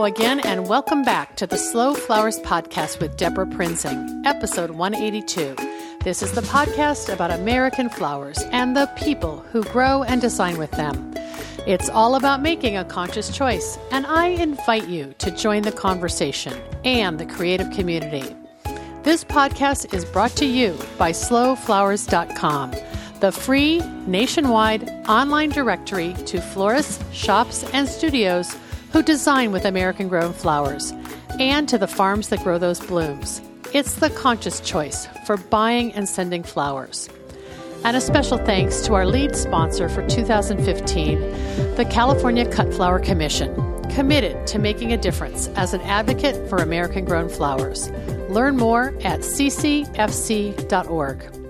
again, and welcome back to the Slow Flowers Podcast with Deborah Prinzing, episode 182. This is the podcast about American flowers and the people who grow and design with them. It's all about making a conscious choice, and I invite you to join the conversation and the creative community. This podcast is brought to you by slowflowers.com, the free nationwide online directory to florists, shops, and studios who design with American-grown flowers, and to the farms that grow those blooms. It's the conscious choice for buying and sending flowers. And a special thanks to our lead sponsor for 2015, the California Cut Flower Commission, committed to making a difference as an advocate for American-grown flowers. Learn more at ccfc.org.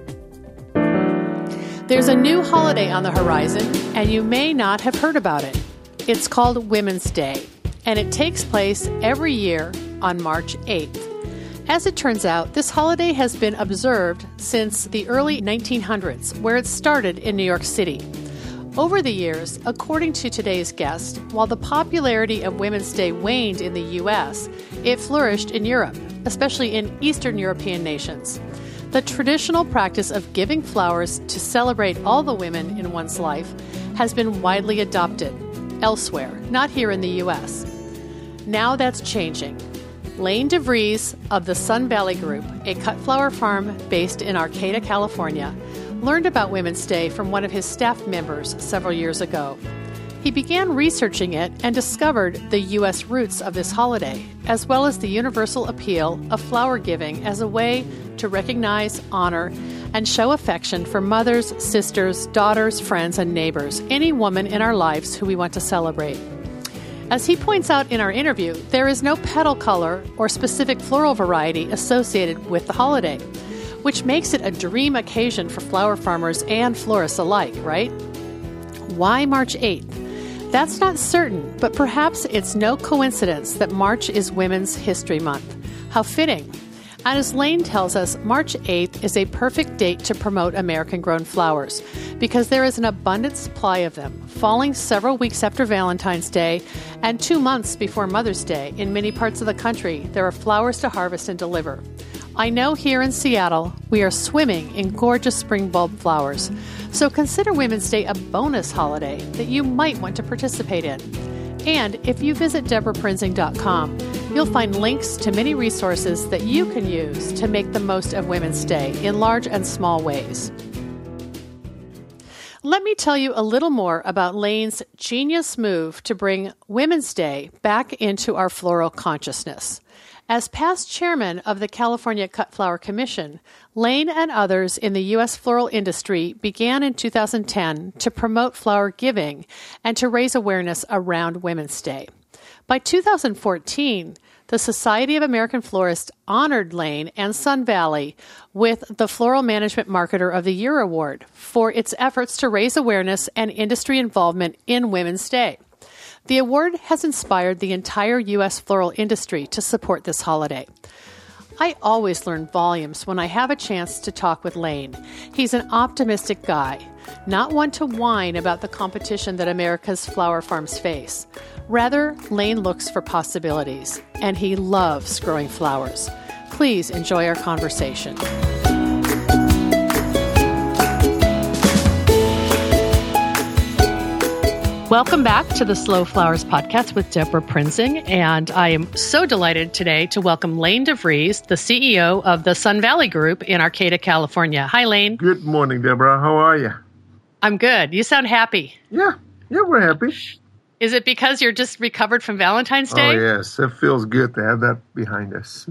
There's a new holiday on the horizon, and you may not have heard about it. It's called Women's Day, and it takes place every year on March 8th. As it turns out, this holiday has been observed since the early 1900s, where it started in New York City. Over the years, according to today's guest, while the popularity of Women's Day waned in the U.S., it flourished in Europe, especially in Eastern European nations. The traditional practice of giving flowers to celebrate all the women in one's life has been widely adopted elsewhere, not here in the U.S. Now that's changing. Lane DeVries of the Sun Valley Group, a cut flower farm based in Arcata, California, learned about Women's Day from one of his staff members several years ago. He began researching it and discovered the U.S. roots of this holiday, as well as the universal appeal of flower giving as a way to recognize, honor, and show affection for mothers, sisters, daughters, friends, and neighbors, any woman in our lives who we want to celebrate. As he points out in our interview, there is no petal color or specific floral variety associated with the holiday, which makes it a dream occasion for flower farmers and florists alike, right? Why March 8th? That's not certain, but perhaps it's no coincidence that March is Women's History Month. How fitting. And as Lane tells us, March 8th is a perfect date to promote American-grown flowers because there is an abundant supply of them, falling several weeks after Valentine's Day and 2 months before Mother's Day. In many parts of the country, there are flowers to harvest and deliver. I know here in Seattle, we are swimming in gorgeous spring bulb flowers. So consider Women's Day a bonus holiday that you might want to participate in. And if you visit DeborahPrinzing.com, you'll find links to many resources that you can use to make the most of Women's Day in large and small ways. Let me tell you a little more about Lane's genius move to bring Women's Day back into our floral consciousness. As past chairman of the California Cut Flower Commission, Lane and others in the U.S. floral industry began in 2010 to promote flower giving and to raise awareness around Women's Day. By 2014, the Society of American Florists honored Lane and Sun Valley with the Floral Management Marketer of the Year Award for its efforts to raise awareness and industry involvement in Women's Day. The award has inspired the entire U.S. floral industry to support this holiday. I always learn volumes when I have a chance to talk with Lane. He's an optimistic guy, not one to whine about the competition that America's flower farms face. Rather, Lane looks for possibilities, and he loves growing flowers. Please enjoy our conversation. Welcome back to the Slow Flowers Podcast with Deborah Prinzing, and I am so delighted today to welcome Lane DeVries, the CEO of the Sun Valley Group in Arcata, California. Hi, Lane. Good morning, Deborah. How are you? I'm good. You sound happy. Yeah, we're happy. Is it because you're just recovered from Valentine's Day? Oh, yes. It feels good to have that behind us.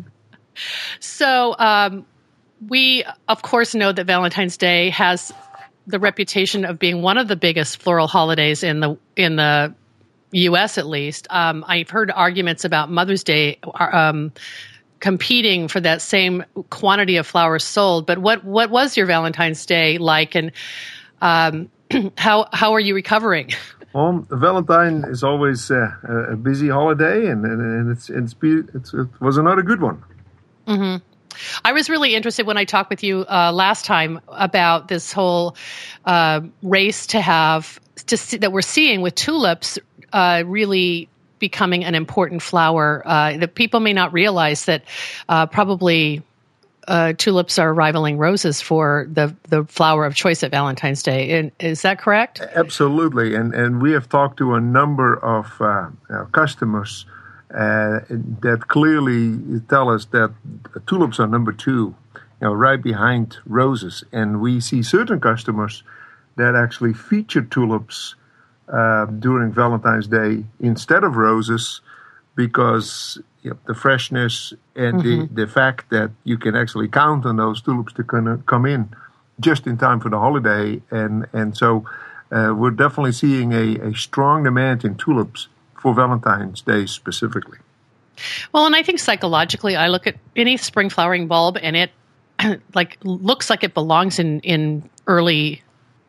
So we, of course, know that Valentine's Day has the reputation of being one of the biggest floral holidays in the U.S. at least. I've heard arguments about Mother's Day competing for that same quantity of flowers sold. But what was your Valentine's Day like, and how are you recovering? Valentine is always a busy holiday, and it was another good one. Mm-hmm. I was really interested when I talked with you last time about this whole race that we're seeing with tulips really becoming an important flower. That people may not realize that probably tulips are rivaling roses for the flower of choice at Valentine's Day. And is that correct? Absolutely. And we have talked to a number of customers that clearly tell us that tulips are number two, right behind roses. And we see certain customers that actually feature tulips during Valentine's Day instead of roses because the freshness and the fact that you can actually count on those tulips to come in just in time for the holiday. And so we're definitely seeing a strong demand in tulips for Valentine's Day specifically. Well, and I think psychologically, I look at any spring flowering bulb and it looks like it belongs in early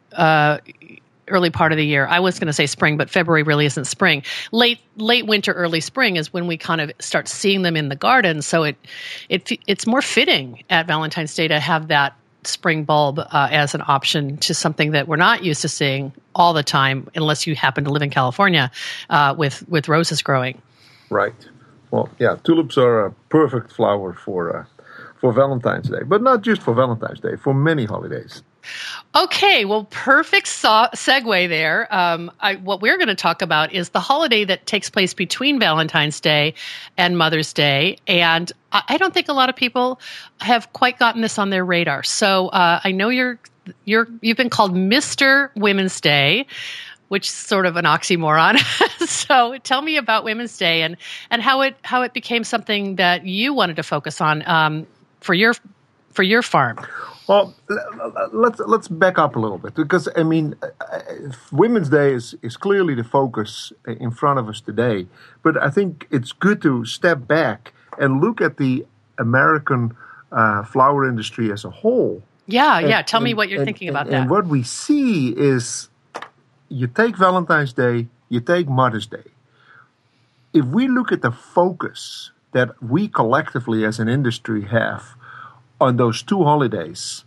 part of the year. I was going to say spring, but February really isn't spring. Late winter, early spring is when we kind of start seeing them in the garden. So it's more fitting at Valentine's Day to have that spring bulb as an option to something that we're not used to seeing all the time, unless you happen to live in California with roses growing. Right. Well, yeah, tulips are a perfect flower for Valentine's Day, but not just for Valentine's Day, for many holidays. Okay, well, perfect segue there. What we're going to talk about is the holiday that takes place between Valentine's Day and Mother's Day, and I don't think a lot of people have quite gotten this on their radar. So I know you've been called Mr. Women's Day, which is sort of an oxymoron. So tell me about Women's Day and how it became something that you wanted to focus on for your farm. Well, let's back up a little bit because, I mean, Women's Day is clearly the focus in front of us today. But I think it's good to step back and look at the American flower industry as a whole. Yeah. Tell me what you're thinking about that. And what we see is you take Valentine's Day, you take Mother's Day. If we look at the focus that we collectively as an industry have on those two holidays,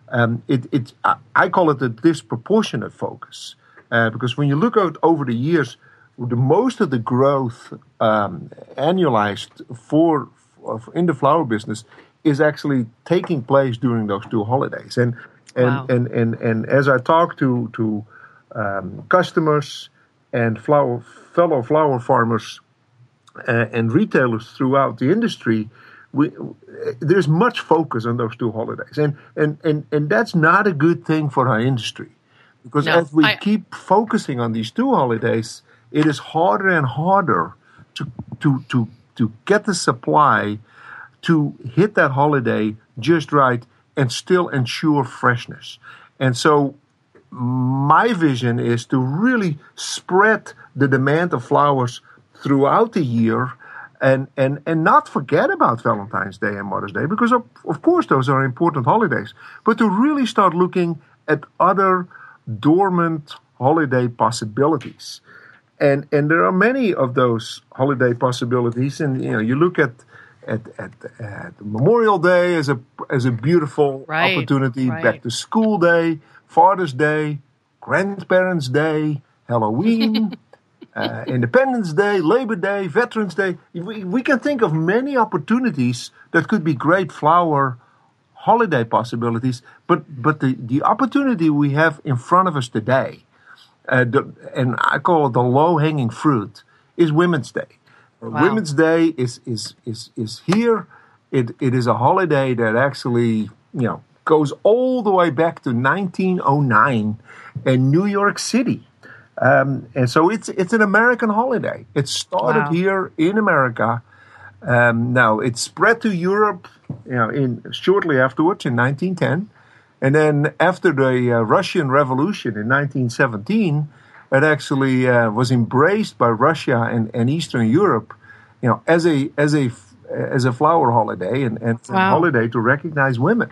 I call it a disproportionate focus because when you look over the years, most of the growth annualized in the flower business is actually taking place during those two holidays. And as I talk to customers and fellow flower farmers and retailers throughout the industry, there's much focus on those two holidays, and that's not a good thing for our industry, because as we keep focusing on these two holidays, it is harder and harder to get the supply to hit that holiday just right and still ensure freshness. And so my vision is to really spread the demand of flowers throughout the year and not forget about Valentine's Day and Mother's Day, because of course those are important holidays, but to really start looking at other dormant holiday possibilities. And there are many of those holiday possibilities, and you look at Memorial Day as a beautiful opportunity, back to school day, Father's Day, Grandparents' Day, Halloween, Independence Day, Labor Day, Veterans Day. We can think of many opportunities that could be great flower holiday possibilities, but the opportunity we have in front of us today, and I call it the low-hanging fruit, is Women's Day. Wow. Women's Day is here. It is a holiday that actually goes all the way back to 1909 in New York City. And so it's an American holiday. It started here in America. Now it's spread to Europe, shortly afterwards in 1910, and then after the Russian Revolution in 1917, it actually was embraced by Russia and Eastern Europe, as a flower holiday and a holiday to recognize women.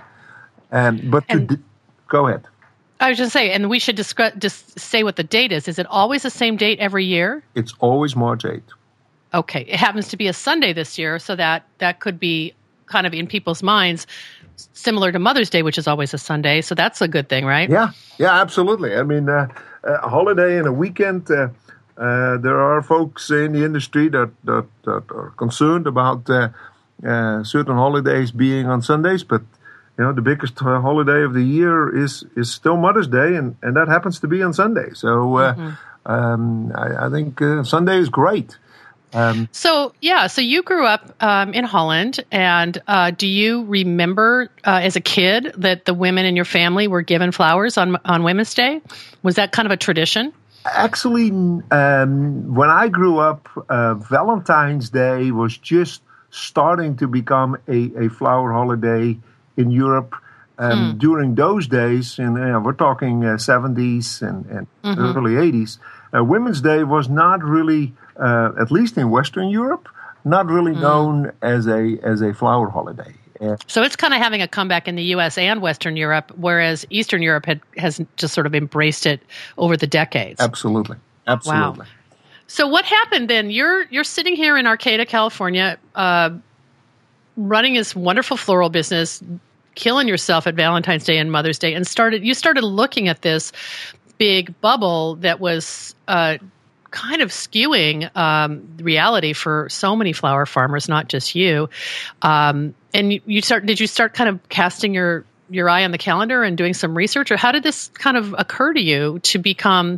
Go ahead. I was just saying, and we should just say what the date is. Is it always the same date every year? It's always March 8th. Okay. It happens to be a Sunday this year, so that could be kind of in people's minds similar to Mother's Day, which is always a Sunday. So that's a good thing, right? Yeah, absolutely. I mean, a holiday and a weekend There are folks in the industry that are concerned about certain holidays being on Sundays, but the biggest holiday of the year is still Mother's Day, and that happens to be on Sunday. So I think Sunday is great. So you grew up in Holland, and do you remember as a kid that the women in your family were given flowers on Women's Day? Was that kind of a tradition? Actually, when I grew up, Valentine's Day was just starting to become a flower holiday in Europe. During those days, and we're talking 70s and early 80s, Women's Day was not really, at least in Western Europe, not really known as a flower holiday. So it's kind of having a comeback in the U.S. and Western Europe, whereas Eastern Europe has just sort of embraced it over the decades. Absolutely. Wow. So what happened then? You're sitting here in Arcata, California, running this wonderful floral business, killing yourself at Valentine's Day and Mother's Day, and you started looking at this big bubble that was kind of skewing reality for so many flower farmers, not just you. And did you start kind of casting your eye on the calendar and doing some research, or how did this kind of occur to you to become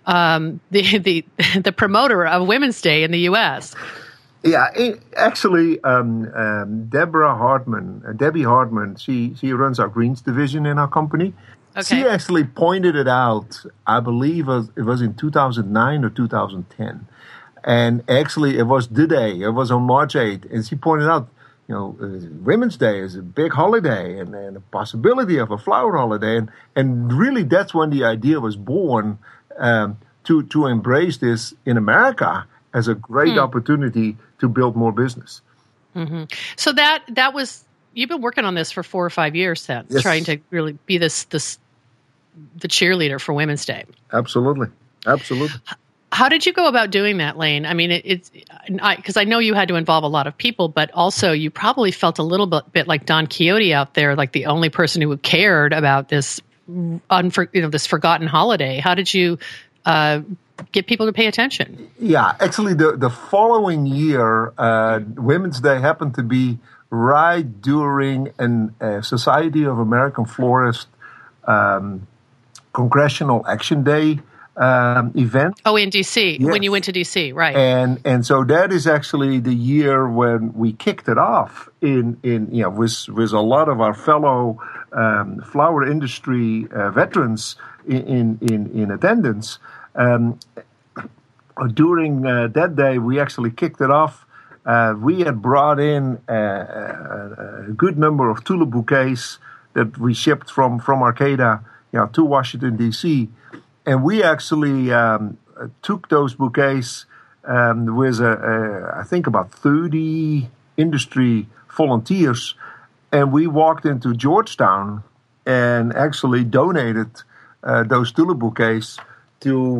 the promoter of Women's Day in the U.S.? Yeah, actually, Debbie Hartman, she runs our greens division in our company. Okay. She actually pointed it out, I believe it was in 2009 or 2010. And actually, it was the day, it was on March 8th. And she pointed out, Women's Day is a big holiday and a possibility of a flower holiday. And really, that's when the idea was born to embrace this in America as a great opportunity to build more business. Mm-hmm. So that was, you've been working on this for 4 or 5 years then, yes. Trying to really be the cheerleader for Women's Day. Absolutely. How did you go about doing that, Lane? I mean, because I know you had to involve a lot of people, but also you probably felt a little bit like Don Quixote out there, like the only person who cared about this this forgotten holiday. How did you get people to pay attention? Yeah, actually, the following year, Women's Day happened to be right during a Society of American Florists Congressional Action Day event. Oh, in D.C., yes. When you went to D.C., right. And so that is actually the year when we kicked it off with a lot of our fellow flower industry veterans in attendance. During that day, we actually kicked it off. We had brought in a good number of tulip bouquets that we shipped from Arcata, to Washington D.C., and we actually took those bouquets with I think about 30 industry volunteers, and we walked into Georgetown and actually donated those tulip bouquets to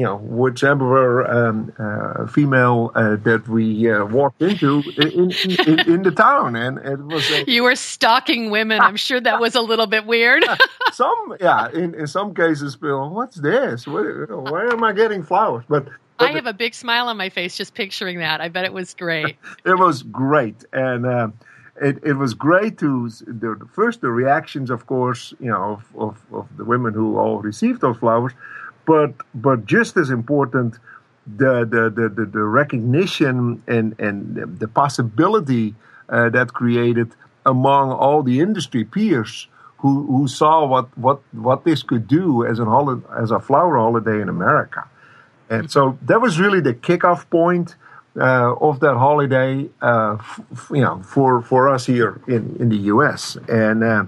whichever female that we walked into in the town, and it was. You were stalking women. I'm sure that was a little bit weird. In some cases, Bill, what's this? Where am I getting flowers? But I have a big smile on my face just picturing that. I bet it was great. It was great, and it was great to the reactions, of course, of the women who all received those flowers. But just as important, the recognition and the possibility that created among all the industry peers who saw what this could do as a flower holiday in America. And so that was really the kickoff point of that holiday, for us here in the U.S. And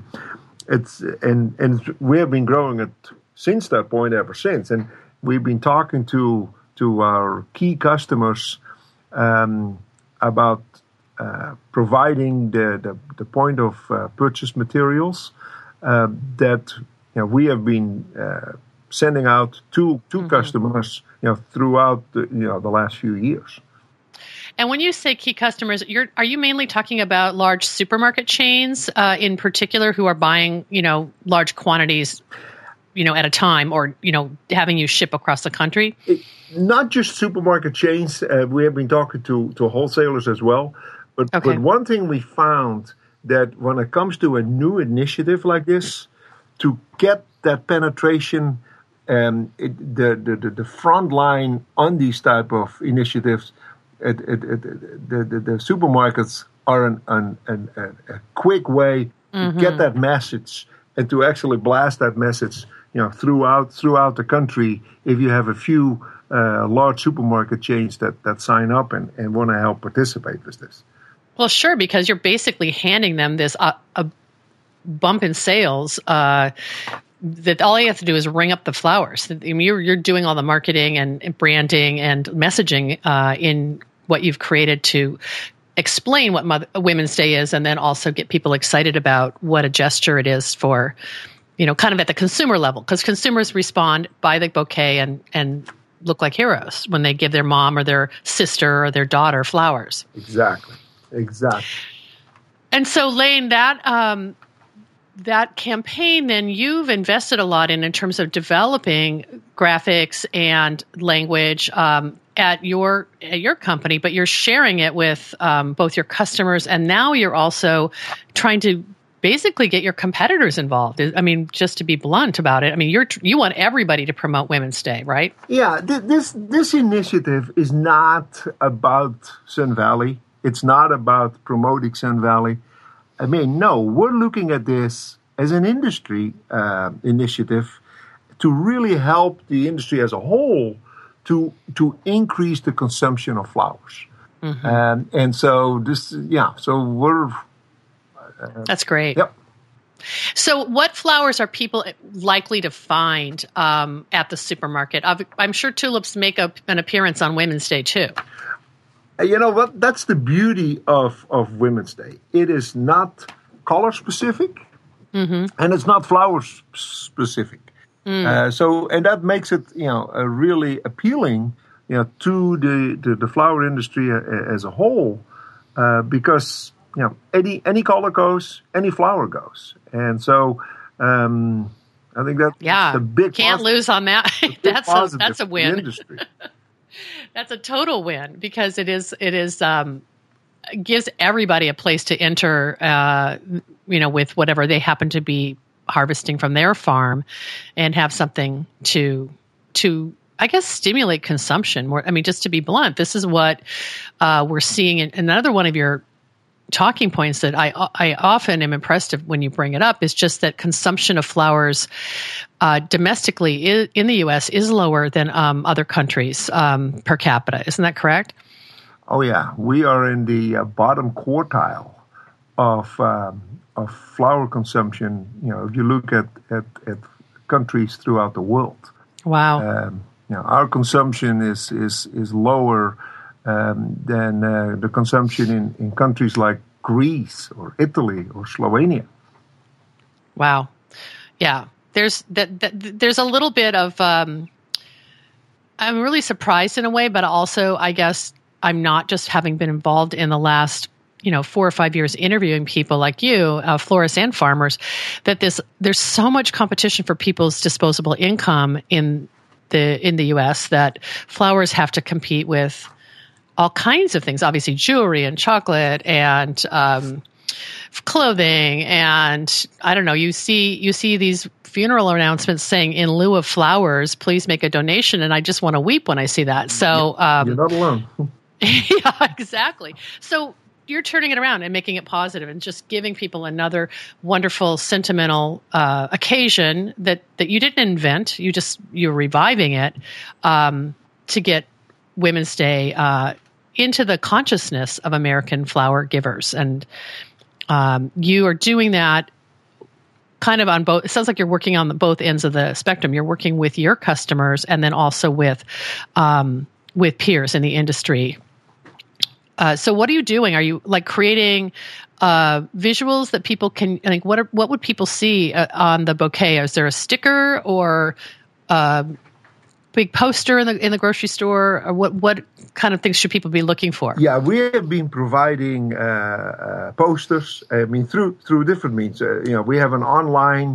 we have been growing it since that point ever since. And we've been talking to our key customers about providing the point of purchase materials that we have been sending out to customers throughout the last few years. And when you say key customers, are you mainly talking about large supermarket chains in particular who are buying large quantities? at a time, or having you ship across the country? Not just supermarket chains. We have been talking to wholesalers as well. But one thing we found, that when it comes to a new initiative like this, to get that penetration, the front line on these type of initiatives, the supermarkets are a quick way to get that message and to actually blast that message, throughout the country. If you have a few large supermarket chains that sign up and want to help participate with this. Well, sure, because you're basically handing them this a bump in sales. That all you have to do is ring up the flowers. You're doing all the marketing and branding and messaging in what you've created to explain what Women's Day is, and then also get people excited about what a gesture it is for, kind of at the consumer level, because consumers respond, buy the bouquet, and look like heroes when they give their mom or their sister or their daughter flowers. Exactly. And so, Lane, that campaign, then you've invested a lot in terms of developing graphics and language at your company, but you're sharing it with both your customers, and now you're also trying to basically get your competitors involved. I mean, just to be blunt about it, I mean, you want everybody to promote Women's Day, right? Yeah, this initiative is not about Sun Valley. It's not about promoting Sun Valley. I mean, no, we're looking at this as an industry initiative to really help the industry as a whole to increase the consumption of flowers. And so so we're... That's great. Yep. So what flowers are people likely to find at the supermarket? I'm sure tulips make an appearance on Women's Day too. You know what? That's the beauty of Women's Day. It is not color specific, and it's not flower specific. And that makes it, really appealing, to the flower industry as a whole, because any color goes, any flower goes, and so I think that's a big can't lose on that. That's a win. Industry. That's a total win, because it gives everybody a place to enter, with whatever they happen to be harvesting from their farm, and have something to I guess stimulate consumption. I mean, just to be blunt, this is what we're seeing. And another one of your talking points that I often am impressed when you bring it up is just that consumption of flowers domestically in the U.S. is lower than other countries per capita. Isn't that correct? Oh yeah, we are in the bottom quartile of flower consumption. If you look at countries throughout the world. Wow. Our consumption is lower than the consumption in countries like Greece or Italy or Slovenia. Wow. Yeah. There's a little bit of I'm really surprised in a way, but also I guess I'm not, just having been involved in the last 4 or 5 years interviewing people like you, florists and farmers, that there's so much competition for people's disposable income in the U.S. that flowers have to compete with all kinds of things, obviously jewelry and chocolate and clothing, and I don't know. You see these funeral announcements saying, "In lieu of flowers, please make a donation," and I just want to weep when I see that. So you're not alone. Yeah, exactly. So you're turning it around and making it positive, and just giving people another wonderful, sentimental occasion that you didn't invent. You're reviving it to get Women's Day into the consciousness of American flower givers. And you are doing that kind of on both. It sounds like you're working on both ends of the spectrum. You're working with your customers and then also with peers in the industry. So what are you doing? Are you creating visuals that people can, what would people see on the bouquet? Is there a sticker or big poster in the grocery store? Or what kind of things should people be looking for? Yeah, we have been providing posters. I mean, through different means. We have an online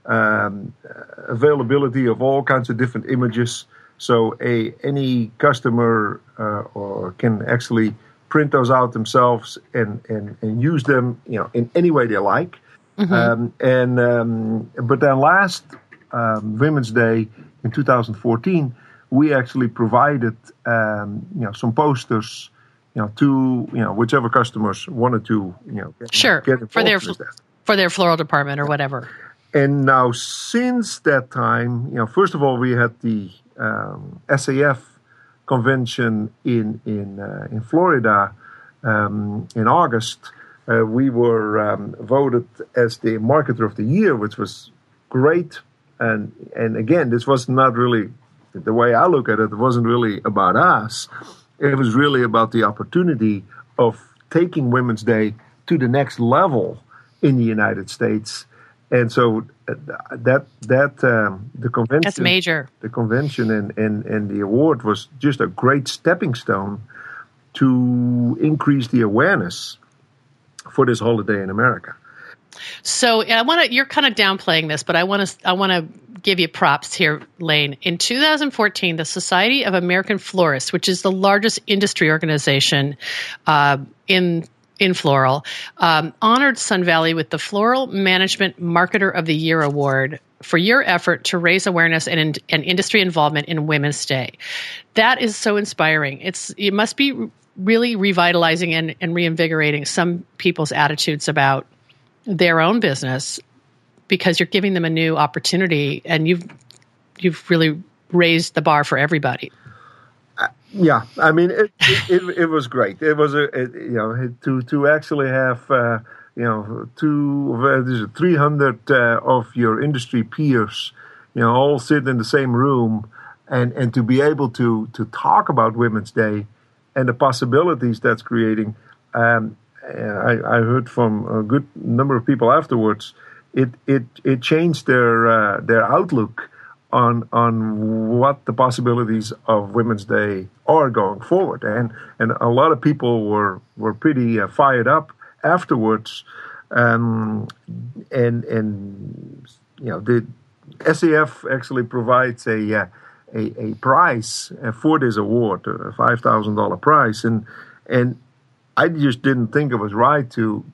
availability of all kinds of different images. So any customer or can actually print those out themselves and use them, in any way they like. Mm-hmm. But then last Women's Day in 2014, we actually provided some posters, to whichever customers wanted to get for their floral department or whatever. And now since that time, first of all, we had the SAF convention in Florida in August. We were voted as the Marketer of the Year, which was great. And again, this was not really, the way I look at it, it wasn't really about us. It was really about the opportunity of taking Women's Day to the next level in the United States. And so the convention, that's major. The convention and the award was just a great stepping stone to increase the awareness for this holiday in America. So you're kind of downplaying this, but I want to give you props here, Lane. In 2014, the Society of American Florists, which is the largest industry organization in floral, honored Sun Valley with the Floral Management Marketer of the Year Award for your effort to raise awareness and industry involvement in Women's Day. That is so inspiring. It must be really revitalizing and reinvigorating some people's attitudes about their own business, because you're giving them a new opportunity, and you've really raised the bar for everybody. Yeah, I mean, it was great. It was to actually have 300 of your industry peers, all sit in the same room, and to be able to talk about Women's Day and the possibilities that's creating. I heard from a good number of people afterwards. It changed their outlook on what the possibilities of Women's Day are going forward, and a lot of people were pretty fired up afterwards, and the SAF actually provides a prize for this award, a $5,000 prize, and I just didn't think it was right to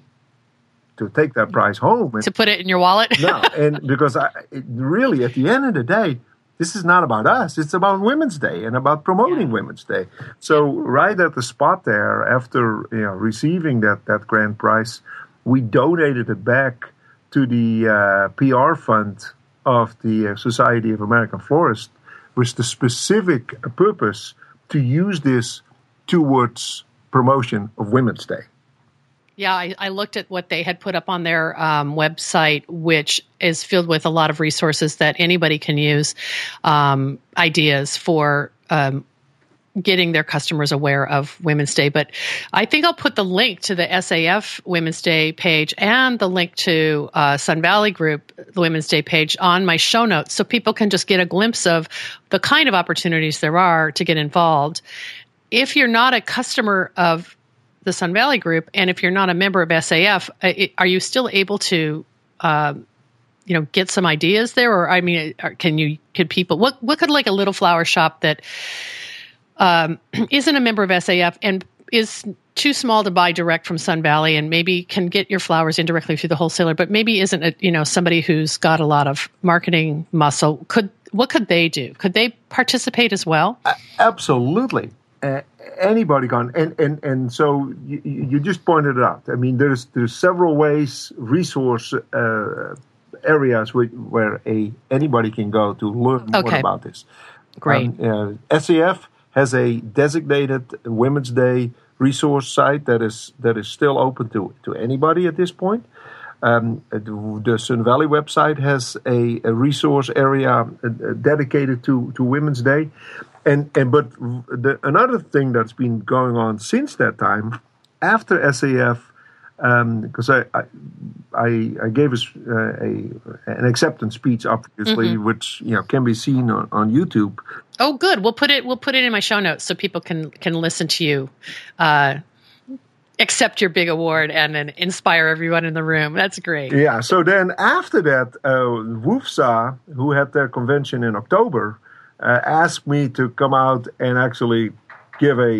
take that prize home. To put it in your wallet? No, and because really, at the end of the day, this is not about us. It's about Women's Day and about promoting Women's Day. So right at the spot there, after receiving that grand prize, we donated it back to the PR fund of the Society of American Florists, with the specific purpose to use this towards promotion of Women's Day. Yeah, I looked at what they had put up on their website, which is filled with a lot of resources that anybody can use, ideas for getting their customers aware of Women's Day. But I think I'll put the link to the SAF Women's Day page and the link to Sun Valley Group, the Women's Day page, on my show notes, so people can just get a glimpse of the kind of opportunities there are to get involved. If you're not a customer of the Sun Valley Group, and if you're not a member of SAF, are you still able to, get some ideas there? Or I mean, could people? What could like a little flower shop that isn't a member of SAF and is too small to buy direct from Sun Valley, and maybe can get your flowers indirectly through the wholesaler, but maybe isn't somebody who's got a lot of marketing muscle? What could they do? Could they participate as well? Absolutely. Anybody can, and so you just pointed it out. I mean, there's several ways, resource areas where anybody can go to learn more about this. Great. SAF has a designated Women's Day resource site that is still open to anybody at this point. The Sun Valley website has a resource area dedicated to Women's Day. But another thing that's been going on since that time, after SAF, because I gave us an acceptance speech, obviously, which can be seen on YouTube. Oh, good. We'll put it in my show notes so people can listen to you accept your big award and then inspire everyone in the room. That's great. Yeah. So then after that, WUFSA, who had their convention in October, asked me to come out and actually give a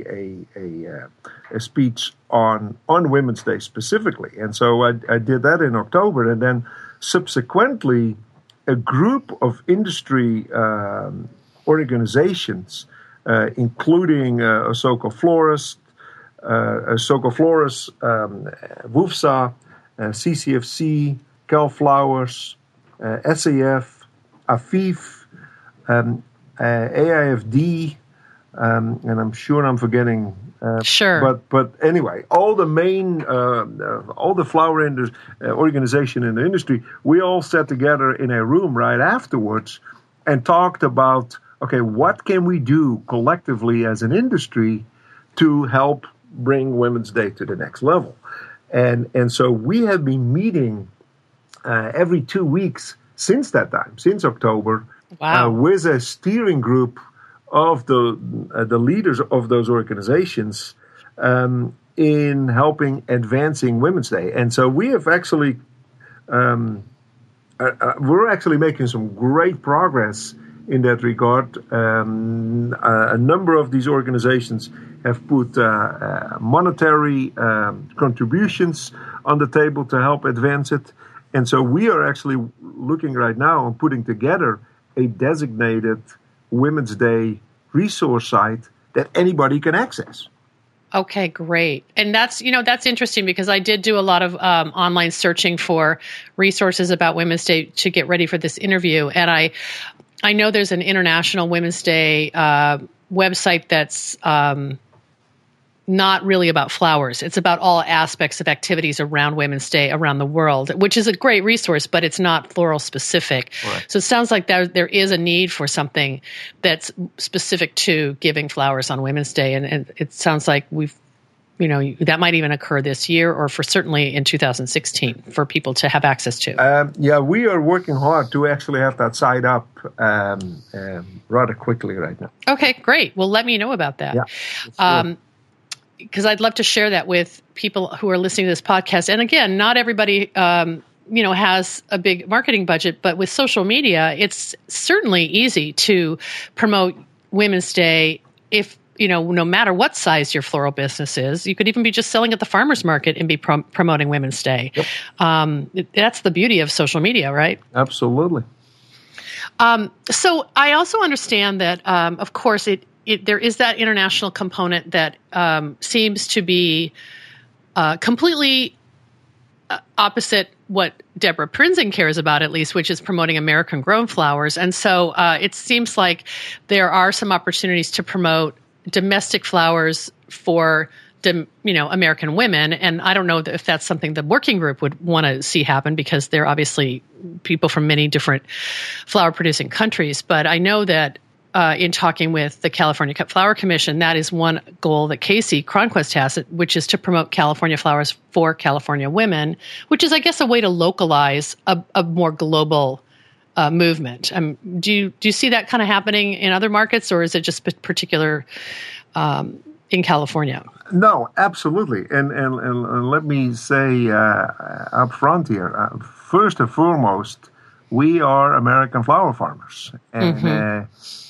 speech on Women's Day specifically. And so I did that in October. And then subsequently, a group of industry organizations, including Soko Florist, WUFSA, CCFC, Cal Flowers, SAF, AFIF, AIFD, and I'm sure I'm forgetting. Sure. But anyway, all the main, all the flower organization in the industry, we all sat together in a room right afterwards and talked about, okay, what can we do collectively as an industry to help bring Women's Day to the next level? And so we have been meeting every 2 weeks since that time, since October, with a steering group of the leaders of those organizations in helping advancing Women's Day. And so we have actually, we're actually making some great progress in that regard. A number of these organizations have put monetary contributions on the table to help advance it. And so we are actually looking right now on putting together a designated Women's Day resource site that anybody can access. Okay, great. And that's interesting because I did do a lot of online searching for resources about Women's Day to get ready for this interview. And I know there's an International Women's Day website that's not really about flowers. It's about all aspects of activities around Women's Day around the world, which is a great resource, but it's not floral specific. Right. So it sounds like there is a need for something that's specific to giving flowers on Women's Day. And it sounds like that might even occur this year or for certainly in 2016 for people to have access to. Yeah, we are working hard to actually have that site up rather quickly right now. Okay, great. Well, let me know about that. Yeah, because I'd love to share that with people who are listening to this podcast. And again, not everybody, has a big marketing budget, but with social media, it's certainly easy to promote Women's Day if, no matter what size your floral business is. You could even be just selling at the farmer's market and be promoting Women's Day. Yep. That's the beauty of social media, right? Absolutely. So I also understand that, of course, there is that international component that seems to be completely opposite what Deborah Prinzing cares about, at least, which is promoting American-grown flowers. And so it seems like there are some opportunities to promote domestic flowers for American women. And I don't know if that's something the working group would want to see happen because they're obviously people from many different flower-producing countries. But I know that in talking with the California Flower Commission, that is one goal that Casey Cronquist has, which is to promote California flowers for California women, which is, I guess, a way to localize a more global movement. Do you see that kind of happening in other markets, or is it just particular in California? No, absolutely. And let me say up front here, first and foremost, we are American flower farmers. And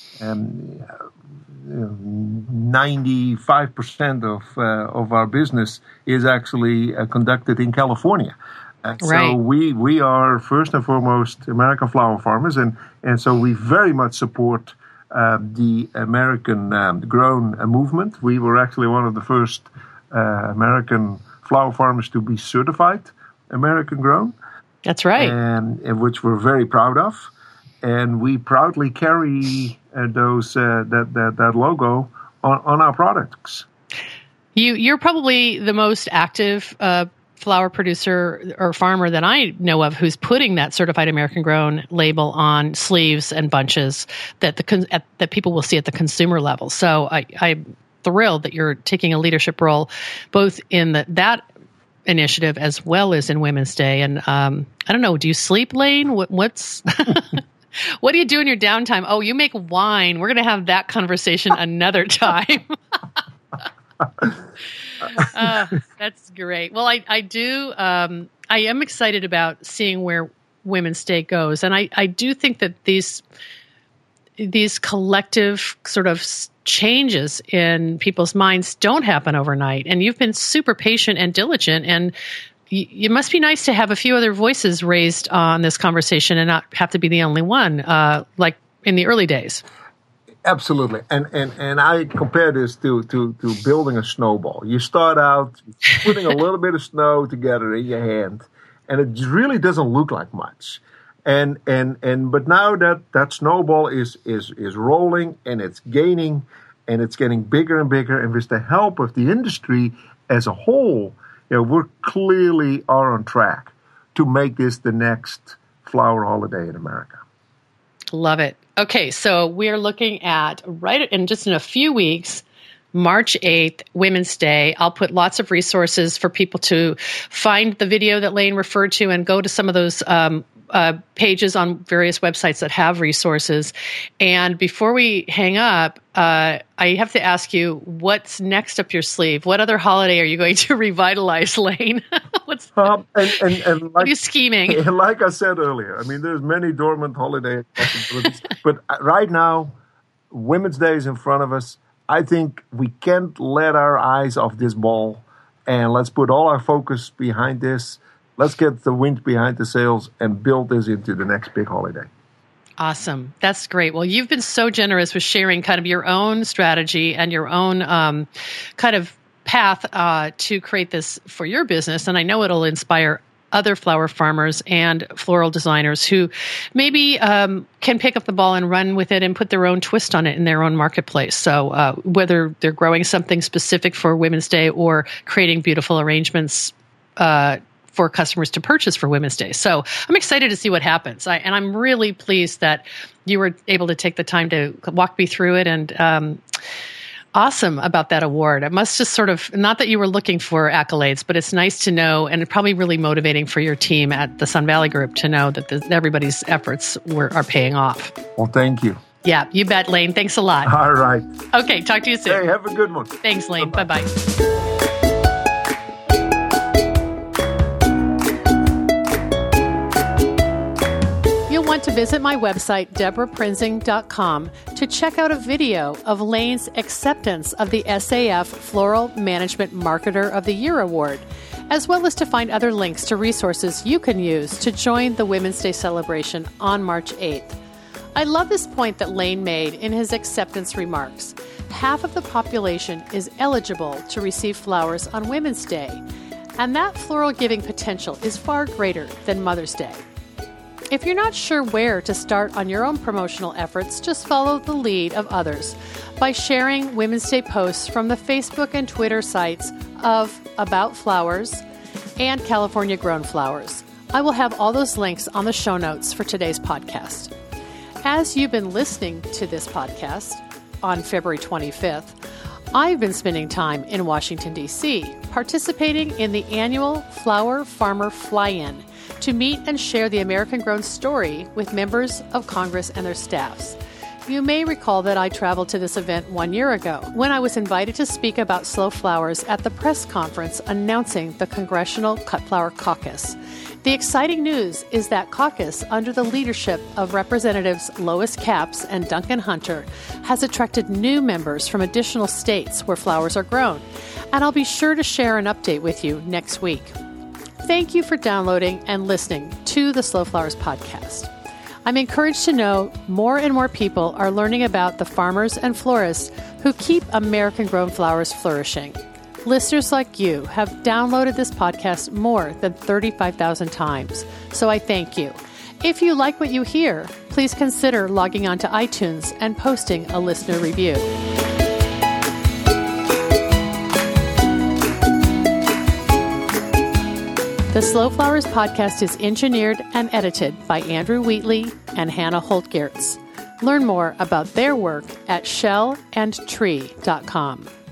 95% of our business is actually conducted in California. Right. So we are first and foremost American flower farmers, and so we very much support the American grown movement. We were actually one of the first American flower farmers to be certified American grown. That's right. And which we're very proud of. And we proudly carry that logo on our products. You're probably the most active flower producer or farmer that I know of who's putting that certified American grown label on sleeves and bunches that that people will see at the consumer level. So I'm thrilled that you're taking a leadership role both in that initiative as well as in Women's Day. And I don't know, do you sleep, Lane? What's what do you do in your downtime? Oh, you make wine. We're going to have that conversation another time. That's great. Well, I do. I am excited about seeing where Women's Day goes, and I do think that these collective sort of changes in people's minds don't happen overnight. And you've been super patient and diligent, and it must be nice to have a few other voices raised on this conversation and not have to be the only one, like in the early days. Absolutely. And I compare this to building a snowball. You start out putting a little bit of snow together in your hand, and it really doesn't look like much. But now that snowball is rolling, and it's gaining, and it's getting bigger and bigger, and with the help of the industry as a whole, we're clearly on track to make this the next flower holiday in America. Love it. Okay, so we're looking at just in a few weeks, March 8th, Women's Day. I'll put lots of resources for people to find the video that Lane referred to and go to some of those pages on various websites that have resources. And before we hang up, I have to ask you, what's next up your sleeve? What other holiday are you going to revitalize, Lane? What are you scheming? And like I said earlier, there's many dormant holiday possibilities. But right now, Women's Day is in front of us. I think we can't let our eyes off this ball, and let's put all our focus behind this. Let's get the wind behind the sails and build this into the next big holiday. Awesome. That's great. Well, you've been so generous with sharing kind of your own strategy and your own kind of path to create this for your business. And I know it'll inspire other flower farmers and floral designers who maybe can pick up the ball and run with it and put their own twist on it in their own marketplace. So whether they're growing something specific for Women's Day or creating beautiful arrangements for customers to purchase for Women's Day. So I'm excited to see what happens. And I'm really pleased that you were able to take the time to walk me through it, and awesome about that award. It must just sort of, not that you were looking for accolades, but it's nice to know, and it's probably really motivating for your team at the Sun Valley Group to know that everybody's efforts are paying off. Well, thank you. Yeah, you bet, Lane. Thanks a lot. All right. Okay, talk to you soon. Hey, have a good one. Thanks, Lane. Bye-bye. Bye-bye. Want to visit my website, DeborahPrinzing.com, to check out a video of Lane's acceptance of the SAF Floral Management Marketer of the Year Award, as well as to find other links to resources you can use to join the Women's Day celebration on March 8th. I love this point that Lane made in his acceptance remarks. Half of the population is eligible to receive flowers on Women's Day, and that floral giving potential is far greater than Mother's Day. If you're not sure where to start on your own promotional efforts, just follow the lead of others by sharing Women's Day posts from the Facebook and Twitter sites of About Flowers and California Grown Flowers. I will have all those links on the show notes for today's podcast. As you've been listening to this podcast on February 25th, I've been spending time in Washington, D.C., participating in the annual Flower Farmer Fly-In to meet and share the American-grown story with members of Congress and their staffs. You may recall that I traveled to this event 1 year ago when I was invited to speak about slow flowers at the press conference announcing the Congressional Cut Flower Caucus. The exciting news is that caucus, under the leadership of Representatives Lois Capps and Duncan Hunter, has attracted new members from additional states where flowers are grown, and I'll be sure to share an update with you next week. Thank you for downloading and listening to the Slow Flowers podcast. I'm encouraged to know more and more people are learning about the farmers and florists who keep American-grown flowers flourishing. Listeners like you have downloaded this podcast more than 35,000 times, so I thank you. If you like what you hear, please consider logging on to iTunes and posting a listener review. The Slow Flowers podcast is engineered and edited by Andrew Wheatley and Hannah Holtgertz. Learn more about their work at shellandtree.com.